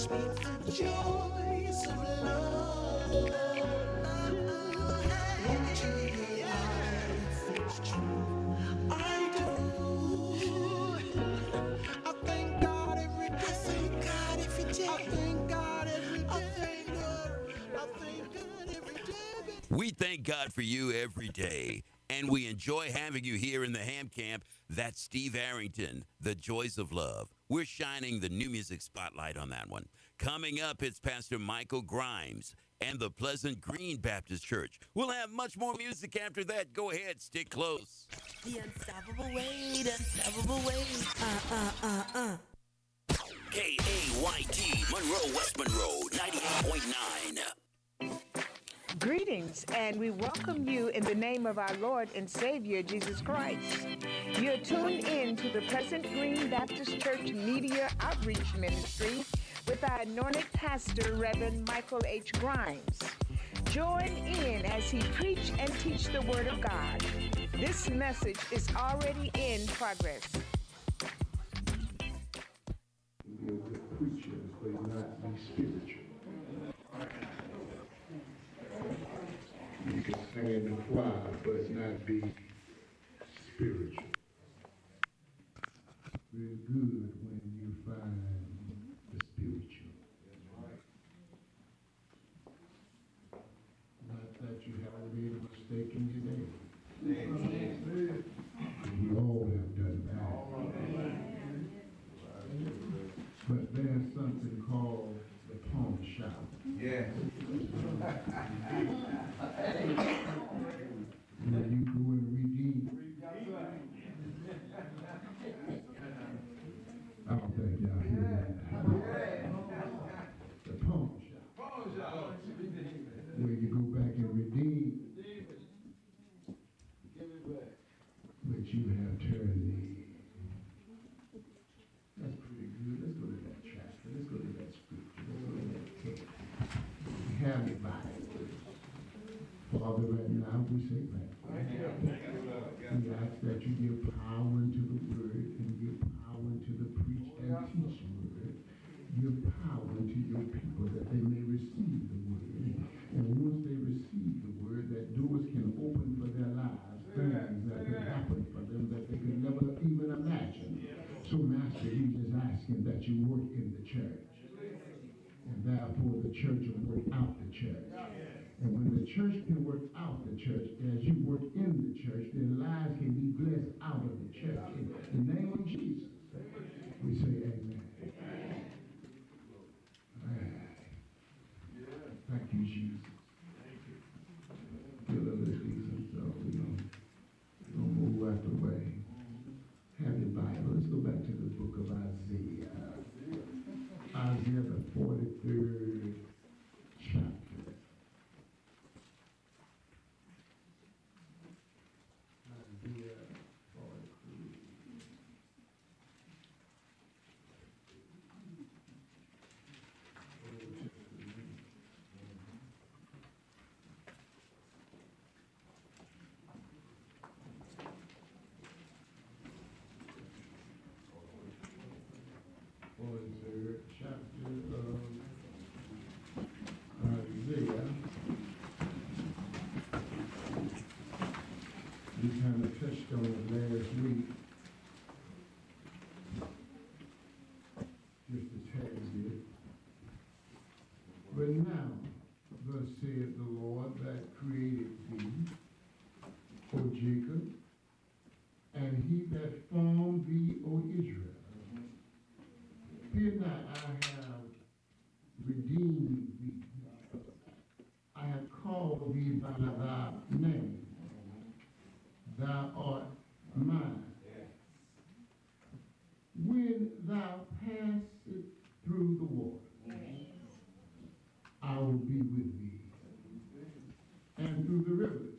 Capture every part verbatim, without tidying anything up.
Joys of love. Into your life, it's true. I do. I thank God every day. I thank God every day. I thank God every day. I thank God. I thank God every day. We thank God for you every day, and we enjoy having you here in the Ham Camp. That's Steve Arrington, The Joys of Love. We're shining the new music spotlight on that one. Coming up, it's Pastor Michael Grimes and the Pleasant Green Baptist Church. We'll have much more music after that. Go ahead, stick close. The unstoppable weight, unstoppable weight. Uh, uh, uh, uh. K A Y T, Monroe, West Monroe, ninety-eight point nine. Greetings, and we welcome you in the name of our Lord and Savior, Jesus Christ. You're tuned in to the Pleasant Green Baptist Church Media Outreach Ministry with our anointed pastor, Reverend Michael H. Grimes. Join in as he preach and teach the Word of God. This message is already in progress. Be a good preacher, but not be spiritual. You can sing in the choir, but not be spiritual. Real good when you find the spiritual. Not that you haven't made a mistake in your day. We all have done that. But there's something called the pawn shop. Yes. Where you go and redeem. I don't think y'all hear that. The pawn shop. Where you go back and redeem. But you have turned the. That's pretty good. Let's go to that chapter. Let's go to that scripture. Let's go to that text. We have your Bible. Father, right now we say thank you. We ask that you give power into the word and give power into the preach and teach word. Give power into your people that they may receive the word. And once they receive the word, that doors can open for their lives, things that can happen for them that they could never even imagine. So, Master, he's just asking that you work in the church. And therefore, the church will work out the church. And when the church can work out the church, as you work in the church, then lives can be blessed out of the church. In the name of Jesus, we say amen. Amen. Thank you, Jesus. Feel a little decent, so we're going to move out the way. Have your Bible. Let's go back to the book of Isaiah. Isaiah, the forty-third chapter. Isaiah forty-three. forty-third chapter of Isaiah. We kind of touched on it last week. Just a tad bit. But now, thus saith the Lord that created thee, O Jacob, and he that formed thee, O Israel. Fear not, I have redeemed thee. I have called thee by thy name. Thou art mine. When thou passest through the water, I will be with thee. And through the rivers,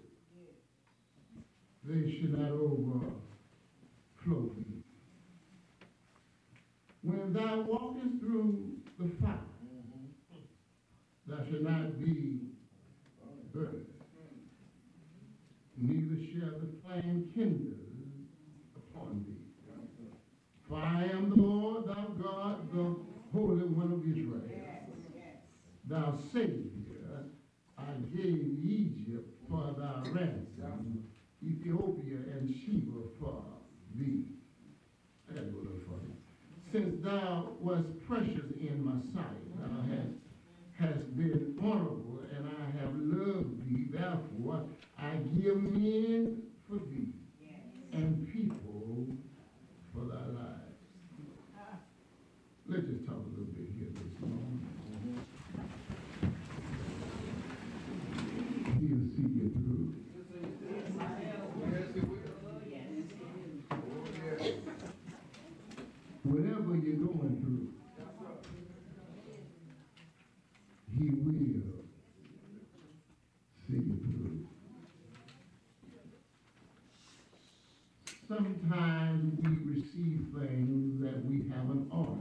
they shall not overflow thee. When thou walkest through the fire, thou shalt not be burned, neither shall the flame kindle upon thee. For I am the Lord thy God, the Holy One of Israel, our Savior, uh, gave Egypt for thy ransom, Ethiopia and Sheba for thee. I gotta go a little further. Since thou wast precious in my sight, thou hast, hast been honorable, and I have loved thee. Therefore, I give men for thee, and people for thy lives. Let's just talk a little bit here this morning. He'll see you through. Whatever you're going through, he will see you through. Sometimes we receive things that we haven't ordered.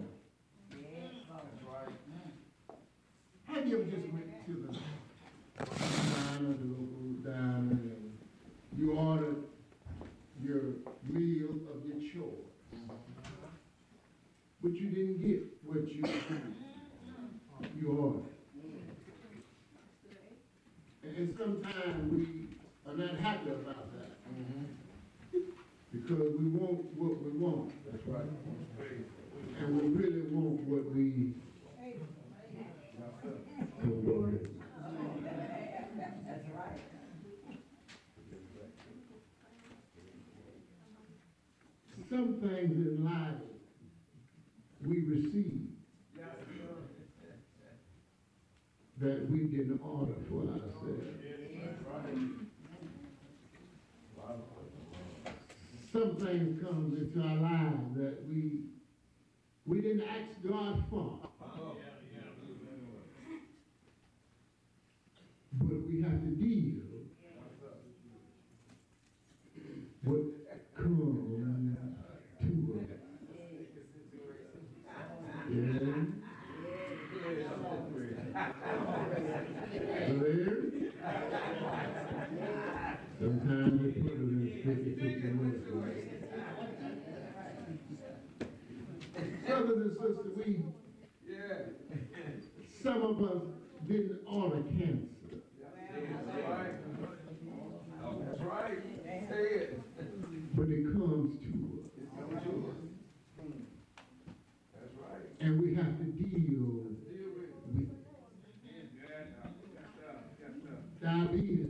Have you ever just went to the diner, the local diner, and you ordered your meal of your choice, but you didn't get what you you ordered? And sometimes we are not happy about that. Because we want what we want. That's right. And we really want what we want. That's right. Some things in life we receive that we didn't order for ourselves. Some things comes into our lives that we we didn't ask God for. But we have to deal with come to us. Yeah. There. Sometimes we put it in sticky situations. Brothers and sisters, we, some of us didn't order cancer. That's right. That's right. Say it. But it comes to us. It comes to us. That's right. And we have to deal with diabetes.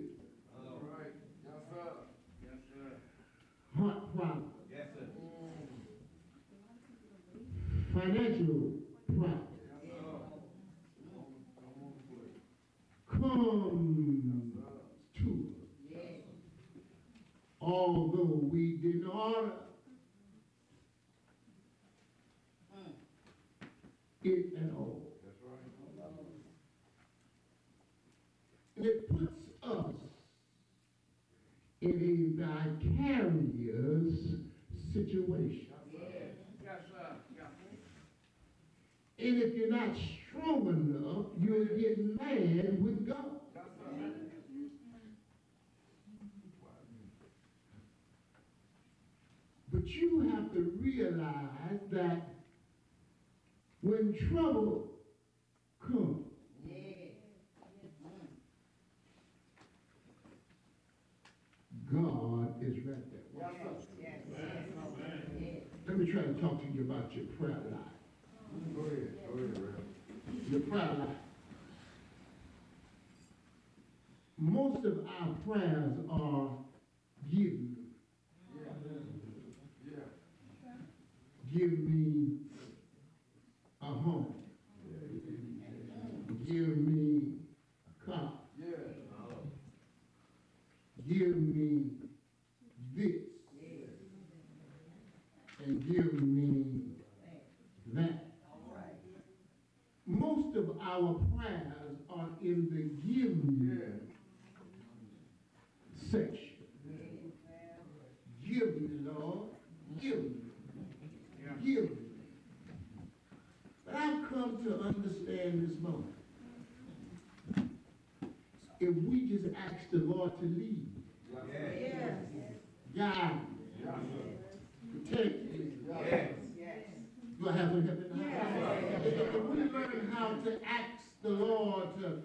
Heart problems. Yes, sir. Financial problems. Comes to us. Although we didn't order it at all. That's right. And it puts us in a vicarious situation. Yes, sir. And if you're not strong enough, you'll get mad with God. But you have to realize that when trouble comes, God is right there. Let me try to talk to you about your prayer life. Go ahead. Go ahead, Rev. Your prayer life. Most of our prayers are giving. Yeah. Yeah. Give me a home. Give me a car. Yeah. Give me this. And give me that. Most of our prayers are in the giving section. Give me, Lord. Give me. Give me. But I've come to understand this moment. If we just ask the Lord to lead, yes. guide, yes. protect me, yes. do I have to help in the house? If we learn how to ask the Lord to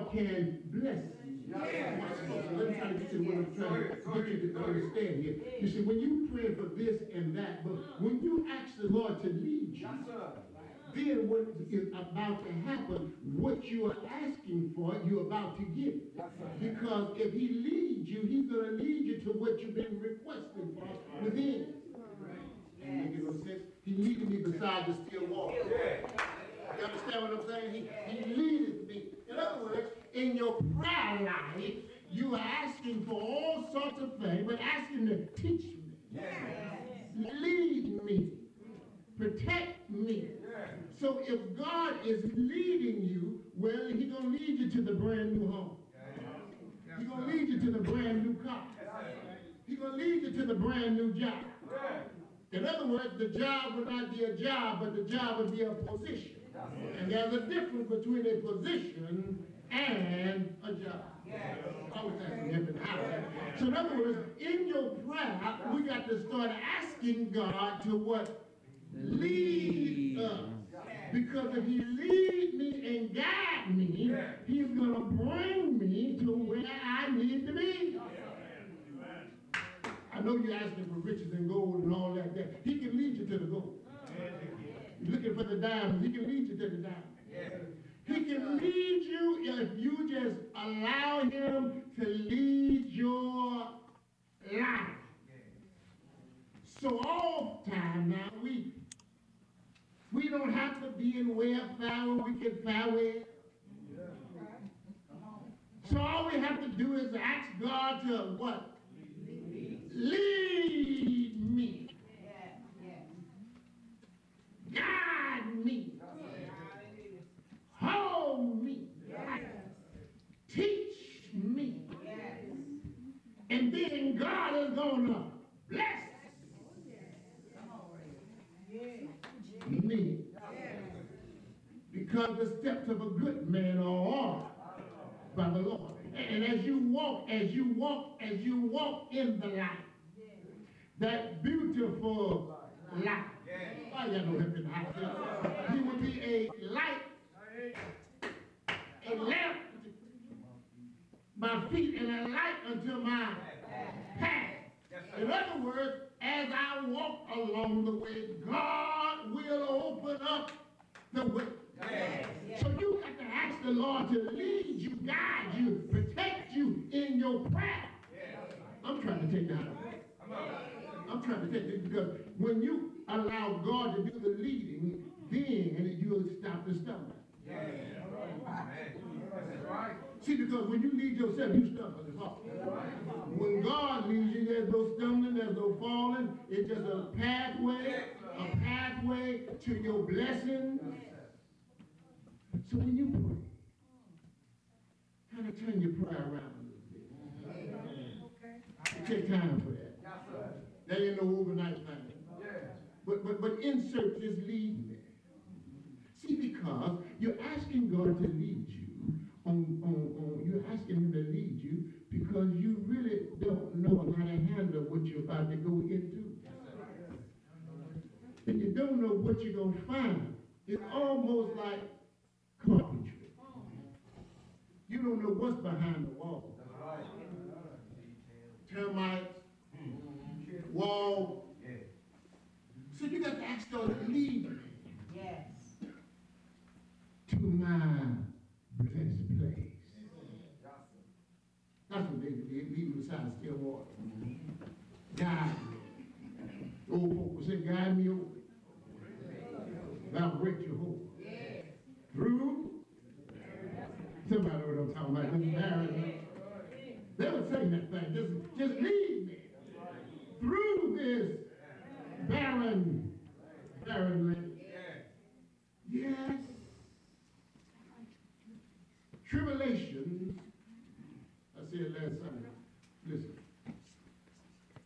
God can bless you. Let me try to get you what I'm trying to get you to understand here. You see, when you pray for this and that, but when you ask the Lord to lead you, then what is about to happen, what you are asking for, you're about to get it. Because if he leads you, he's going to lead you to what you've been requesting for within. Ain't making no sense. He leading me beside the still water. You understand what I'm saying? He, he leads me. In other words, in your prayer life, you are asking for all sorts of things, but asking to teach me, lead me, protect me. So if God is leading you, well, he's going to lead you to the brand new home. He's going to lead you to the brand new car. He's going to lead you to the brand new job. In other words, the job will not be a job, but the job will be a position. And there's a difference between a position and a job. I was asking him in the house. So in other words, in your prayer, we got to start asking God to what? Lead us. Because if he lead me and guide me, he's going to bring me to where I need to be. I know you're asking for riches and gold and all that. that. He can lead you to the gold. You're looking for the diamonds. He can lead you to the diamonds. He can lead you if you just allow him to lead your life. So all the time now, we we don't have to be in welfare when we get farewell. So all we have to do is ask God to what? Lead me. Guide me. Hold me. Teach me. And then God is going to bless me. Because the steps of a good man are ordered by the Lord. And as you walk, as you walk, as you walk in the light, that beautiful light. Oh, y'all know him in the house. He will be a light, a lamp my feet, and a light unto my path. In other words, as I walk along the way, God will open up the way. So you got to ask the Lord to lead you, guide you, protect you in your prayer. I'm trying to take that out. I'm trying to take this because when you allow God to do the leading, then you'll stop the stumbling. See, because when you lead yourself, you stumble and fall. When God leads you, there's no stumbling, there's no falling. It's just a pathway, a pathway to your blessing. So when you pray, kind of turn your prayer around a little bit. Take time for that. That ain't no overnight thing. But, but, but insert this lead there. See, because you're asking God to lead you, on, on, on, you're asking him to lead you because you really don't know how to handle what you're about to go into. And you don't know what you're going to find. It's almost like carpentry. You don't know what's behind the wall. Termites, wall. So you got to ask God to lead me. Yes. To my blessed place. That's what David did. Lead me beside still water. God.